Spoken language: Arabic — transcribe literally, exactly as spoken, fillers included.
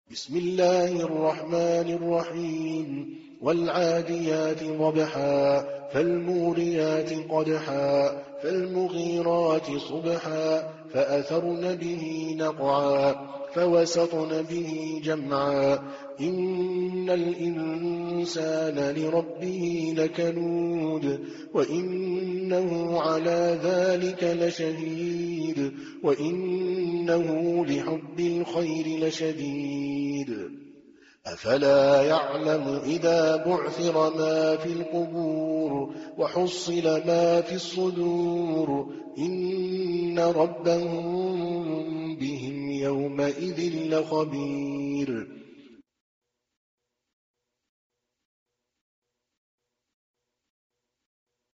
بسم الله الرحمن الرحيم والعاديات ضبحا فالموريات قدحا فالمغيرات صبحا فأثرن به نقعا فوسطن به جمعا إن الإنسان لربه لكنود وإنه على ذلك لشهيد وإنه لحب الخير لشديد أفلا يعلم إذا بعثر ما في القبور وحصل ما في الصدور إن ربهم بهم يومئذ لخبير